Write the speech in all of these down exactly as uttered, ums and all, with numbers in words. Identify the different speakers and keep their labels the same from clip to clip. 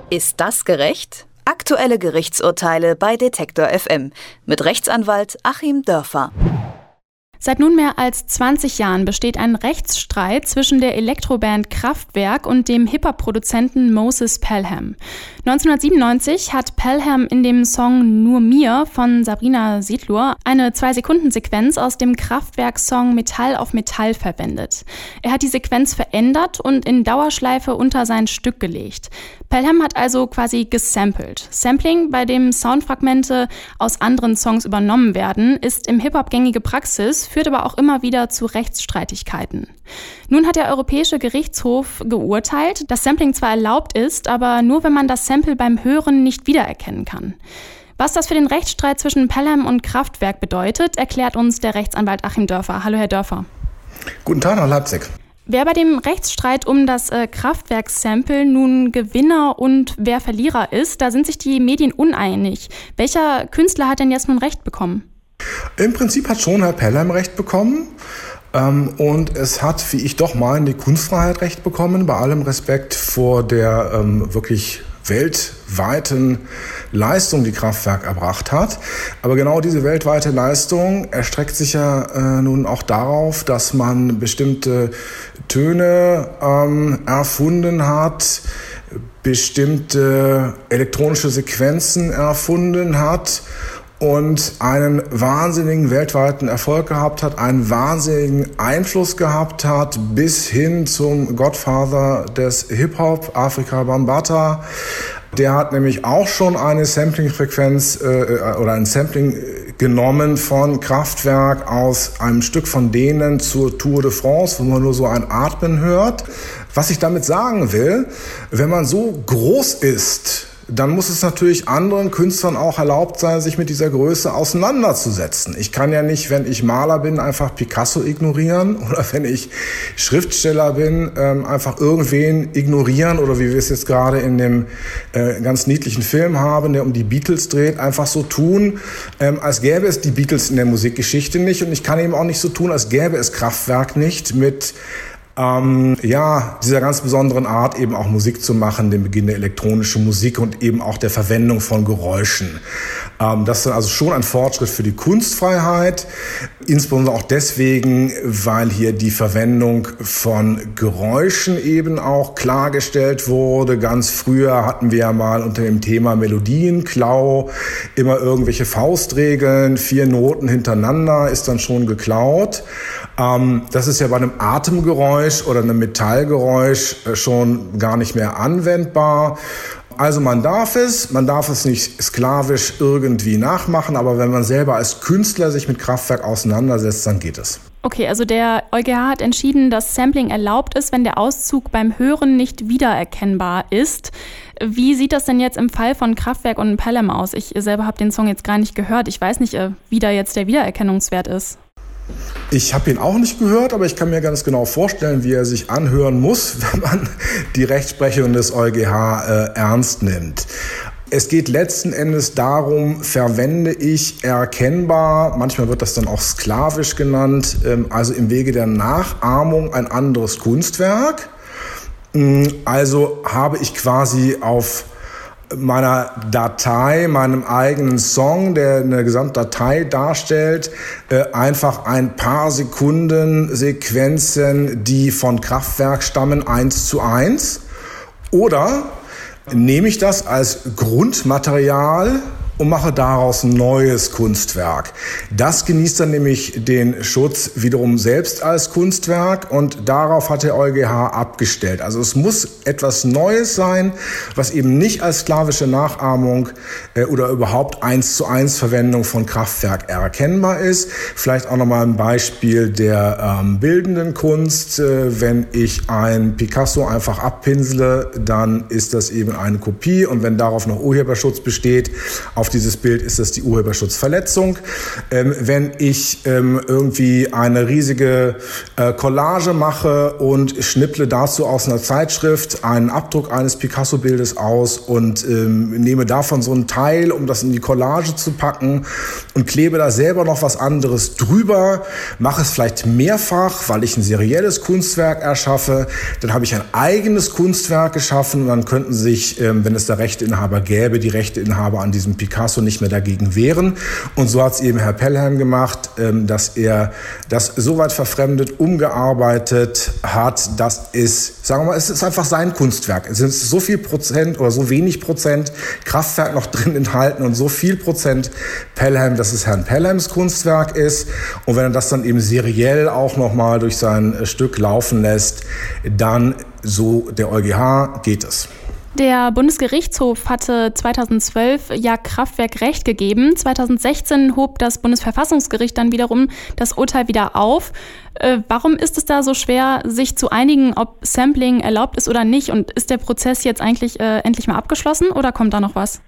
Speaker 1: Ist das gerecht? Aktuelle Gerichtsurteile bei Detektor F M mit Rechtsanwalt Achim Dörfer.
Speaker 2: Seit nunmehr als zwanzig Jahren besteht ein Rechtsstreit zwischen der Elektroband Kraftwerk und dem Hip-Hop-Produzenten Moses Pelham. neunzehnhundertsiebenundneunzig hat Pelham in dem Song Nur mir von Sabrina Setlur eine zwei-Sekunden-Sequenz aus dem Kraftwerk-Song Metall auf Metall verwendet. Er hat die Sequenz verändert und in Dauerschleife unter sein Stück gelegt. Pelham hat also quasi gesampelt. Sampling, bei dem Soundfragmente aus anderen Songs übernommen werden, ist im Hip-Hop gängige Praxis, führt aber auch immer wieder zu Rechtsstreitigkeiten. Nun hat der Europäische Gerichtshof geurteilt, dass Sampling zwar erlaubt ist, aber nur wenn man das Sample beim Hören nicht wiedererkennen kann. Was das für den Rechtsstreit zwischen Pelham und Kraftwerk bedeutet, erklärt uns der Rechtsanwalt Achim Dörfer. Hallo Herr Dörfer.
Speaker 3: Guten Tag nach Leipzig.
Speaker 2: Wer bei dem Rechtsstreit um das äh, Kraftwerk-Sample nun Gewinner und wer Verlierer ist, da sind sich die Medien uneinig. Welcher Künstler hat denn jetzt nun Recht bekommen?
Speaker 3: Im Prinzip hat schon Herr Pelham Recht bekommen. Ähm, und es hat, wie ich doch meine, die Kunstfreiheit Recht bekommen, bei allem Respekt vor der ähm, wirklich weltweiten Leistung, die Kraftwerk erbracht hat. Aber genau diese weltweite Leistung erstreckt sich ja äh, nun auch darauf, dass man bestimmte Töne ähm, erfunden hat, bestimmte elektronische Sequenzen erfunden hat und einen wahnsinnigen weltweiten Erfolg gehabt hat, einen wahnsinnigen Einfluss gehabt hat, bis hin zum Godfather des Hip-Hop, Afrika Bambaataa. Der hat nämlich auch schon eine Sampling-Frequenz äh, oder ein Sampling genommen von Kraftwerk aus einem Stück von denen zur Tour de France, wo man nur so ein Atmen hört. Was ich damit sagen will, wenn man so groß ist, dann muss es natürlich anderen Künstlern auch erlaubt sein, sich mit dieser Größe auseinanderzusetzen. Ich kann ja nicht, wenn ich Maler bin, einfach Picasso ignorieren oder wenn ich Schriftsteller bin, einfach irgendwen ignorieren oder wie wir es jetzt gerade in dem äh, ganz niedlichen Film haben, der um die Beatles dreht, einfach so tun, ähm, als gäbe es die Beatles in der Musikgeschichte nicht und ich kann eben auch nicht so tun, als gäbe es Kraftwerk nicht mit Ähm, ja, dieser ganz besonderen Art eben auch Musik zu machen, den Beginn der elektronischen Musik und eben auch der Verwendung von Geräuschen. Ähm, das ist also schon ein Fortschritt für die Kunstfreiheit, insbesondere auch deswegen, weil hier die Verwendung von Geräuschen eben auch klargestellt wurde. Ganz früher hatten wir ja mal unter dem Thema Melodienklau immer irgendwelche Faustregeln, vier Noten hintereinander ist dann schon geklaut. Ähm, das ist ja bei einem Atemgeräusch oder einem Metallgeräusch schon gar nicht mehr anwendbar. Also man darf es, man darf es nicht sklavisch irgendwie nachmachen, aber wenn man selber als Künstler sich mit Kraftwerk auseinandersetzt, dann geht es.
Speaker 2: Okay, also der EuGH hat entschieden, dass Sampling erlaubt ist, wenn der Auszug beim Hören nicht wiedererkennbar ist. Wie sieht das denn jetzt im Fall von Kraftwerk und Pelham aus? Ich selber habe den Song jetzt gar nicht gehört. Ich weiß nicht, wie da jetzt der Wiedererkennungswert ist.
Speaker 3: Ich habe ihn auch nicht gehört, aber ich kann mir ganz genau vorstellen, wie er sich anhören muss, wenn man die Rechtsprechung des EuGH äh, ernst nimmt. Es geht letzten Endes darum, verwende ich erkennbar, manchmal wird das dann auch sklavisch genannt, ähm, also im Wege der Nachahmung ein anderes Kunstwerk. Also habe ich quasi auf meiner Datei, meinem eigenen Song, der eine Gesamtdatei darstellt, äh, einfach ein paar Sekunden Sequenzen, die von Kraftwerk stammen, eins zu eins. Oder nehme ich das als Grundmaterial und mache daraus ein neues Kunstwerk. Das genießt dann nämlich den Schutz wiederum selbst als Kunstwerk und darauf hat der EuGH abgestellt. Also es muss etwas Neues sein, was eben nicht als sklavische Nachahmung äh, oder überhaupt eins zu eins Verwendung von Kraftwerk erkennbar ist. Vielleicht auch nochmal ein Beispiel der ähm, bildenden Kunst. Äh, wenn ich ein Picasso einfach abpinsele, dann ist das eben eine Kopie und wenn darauf noch Urheberschutz besteht, auf auf dieses Bild, ist das die Urheberschutzverletzung. Ähm, wenn ich ähm, irgendwie eine riesige äh, Collage mache und schnipple dazu aus einer Zeitschrift einen Abdruck eines Picasso-Bildes aus und ähm, nehme davon so einen Teil, um das in die Collage zu packen und klebe da selber noch was anderes drüber, mache es vielleicht mehrfach, weil ich ein serielles Kunstwerk erschaffe, dann habe ich ein eigenes Kunstwerk geschaffen und dann könnten sich, ähm, wenn es da Rechteinhaber gäbe, die Rechteinhaber an diesem Picasso nicht mehr dagegen wehren. Und so hat es eben Herr Pelham gemacht, ähm, dass er das so weit verfremdet, umgearbeitet hat, dass es, sagen wir mal, es ist einfach sein Kunstwerk. Es sind so viel Prozent oder so wenig Prozent Kraftwerk noch drin enthalten und so viel Prozent Pelham, dass es Herrn Pelhams Kunstwerk ist. Und wenn er das dann eben seriell auch nochmal durch sein Stück laufen lässt, dann, so der EuGH, geht es.
Speaker 2: Der Bundesgerichtshof hatte zweitausendzwölf ja Kraftwerk Recht gegeben. zweitausendsechzehn hob das Bundesverfassungsgericht dann wiederum das Urteil wieder auf. Äh, warum ist es da so schwer, sich zu einigen, ob Sampling erlaubt ist oder nicht? Und ist der Prozess jetzt eigentlich äh, endlich mal abgeschlossen oder kommt da noch was?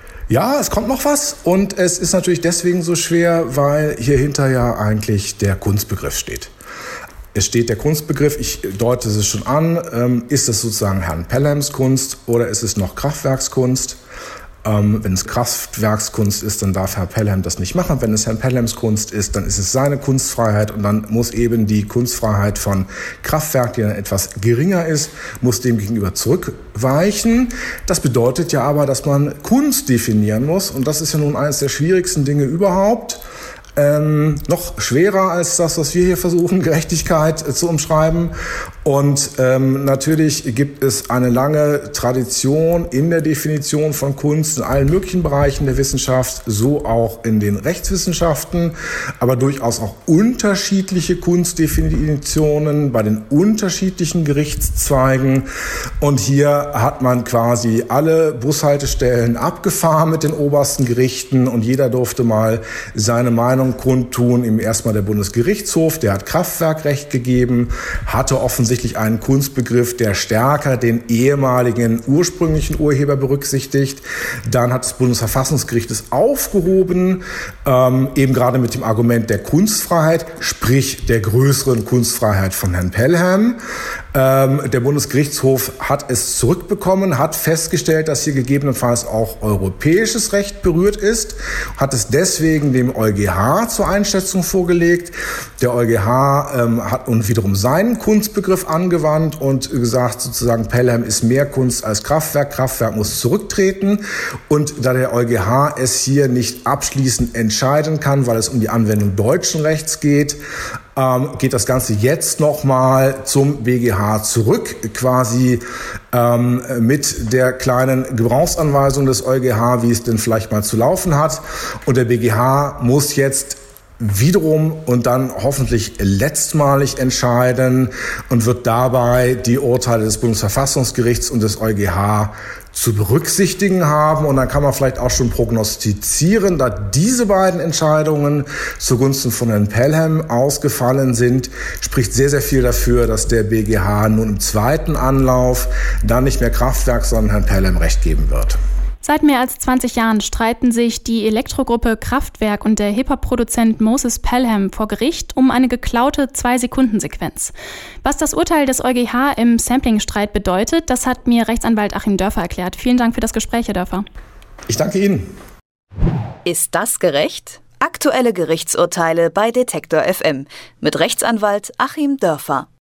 Speaker 3: Ja, es kommt noch was und es ist natürlich deswegen so schwer, weil hier hinter ja eigentlich der Kunstbegriff steht. Es steht der Kunstbegriff, ich deute es schon an, ähm, ist es sozusagen Herrn Pelhams Kunst oder ist es noch Kraftwerkskunst? Ähm, wenn es Kraftwerkskunst ist, dann darf Herr Pelham das nicht machen. Wenn es Herrn Pelhams Kunst ist, dann ist es seine Kunstfreiheit und dann muss eben die Kunstfreiheit von Kraftwerk, die dann etwas geringer ist, muss dem gegenüber zurückweichen. Das bedeutet ja aber, dass man Kunst definieren muss und das ist ja nun eines der schwierigsten Dinge überhaupt. Ähm, noch schwerer als das, was wir hier versuchen, Gerechtigkeit äh, zu umschreiben. Und ähm, natürlich gibt es eine lange Tradition in der Definition von Kunst in allen möglichen Bereichen der Wissenschaft, so auch in den Rechtswissenschaften, aber durchaus auch unterschiedliche Kunstdefinitionen bei den unterschiedlichen Gerichtszweigen. Und hier hat man quasi alle Bushaltestellen abgefahren mit den obersten Gerichten und jeder durfte mal seine Meinung kundtun. Ihm erstmal der Bundesgerichtshof, der hat Kraftwerkrecht gegeben, hatte offensichtlich einen Kunstbegriff, der stärker den ehemaligen ursprünglichen Urheber berücksichtigt. Dann hat das Bundesverfassungsgericht es aufgehoben, ähm, eben gerade mit dem Argument der Kunstfreiheit, sprich der größeren Kunstfreiheit von Herrn Pelham. Ähm, der Bundesgerichtshof hat es zurückbekommen, hat festgestellt, dass hier gegebenenfalls auch europäisches Recht berührt ist, hat es deswegen dem EuGH zur Einschätzung vorgelegt. Der EuGH ähm, hat nun wiederum seinen Kunstbegriff angewandt und gesagt, sozusagen Pelham ist mehr Kunst als Kraftwerk, Kraftwerk muss zurücktreten. Und da der EuGH es hier nicht abschließend entscheiden kann, weil es um die Anwendung deutschen Rechts geht, ähm, geht das Ganze jetzt nochmal zum B G H zurück, quasi ähm, mit der kleinen Gebrauchsanweisung des EuGH, wie es denn vielleicht mal zu laufen hat. Und der B G H muss jetzt wiederum und dann hoffentlich letztmalig entscheiden und wird dabei die Urteile des Bundesverfassungsgerichts und des EuGH zu berücksichtigen haben. Und dann kann man vielleicht auch schon prognostizieren, da diese beiden Entscheidungen zugunsten von Herrn Pelham ausgefallen sind, spricht sehr, sehr viel dafür, dass der B G H nun im zweiten Anlauf dann nicht mehr Kraftwerk, sondern Herrn Pelham Recht geben wird.
Speaker 2: Seit mehr als zwanzig Jahren streiten sich die Elektrogruppe Kraftwerk und der Hip-Hop-Produzent Moses Pelham vor Gericht um eine geklaute zwei-Sekunden-Sequenz. Was das Urteil des EuGH im Sampling-Streit bedeutet, das hat mir Rechtsanwalt Achim Dörfer erklärt. Vielen Dank für das Gespräch, Herr Dörfer.
Speaker 3: Ich danke Ihnen.
Speaker 1: Ist das gerecht? Aktuelle Gerichtsurteile bei Detektor F M mit Rechtsanwalt Achim Dörfer.